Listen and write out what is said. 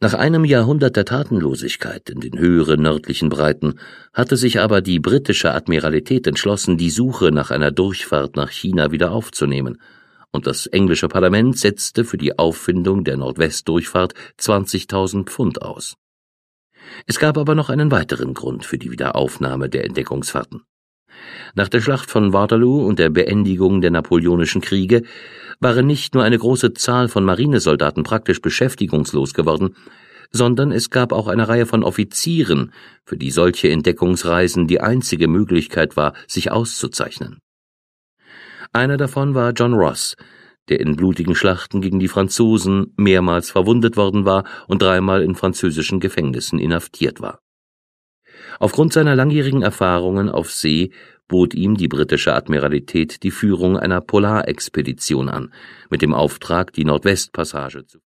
Nach einem Jahrhundert der Tatenlosigkeit in den höheren nördlichen Breiten hatte sich aber die britische Admiralität entschlossen, die Suche nach einer Durchfahrt nach China wieder aufzunehmen, und das englische Parlament setzte für die Auffindung der Nordwestdurchfahrt 20.000 Pfund aus. Es gab aber noch einen weiteren Grund für die Wiederaufnahme der Entdeckungsfahrten. Nach der Schlacht von Waterloo und der Beendigung der Napoleonischen Kriege waren nicht nur eine große Zahl von Marinesoldaten praktisch beschäftigungslos geworden, sondern es gab auch eine Reihe von Offizieren, für die solche Entdeckungsreisen die einzige Möglichkeit war, sich auszuzeichnen. Einer davon war John Ross, der in blutigen Schlachten gegen die Franzosen mehrmals verwundet worden war und 3-mal in französischen Gefängnissen inhaftiert war. Aufgrund seiner langjährigen Erfahrungen auf See bot ihm die britische Admiralität die Führung einer Polarexpedition an, mit dem Auftrag, die Nordwestpassage zu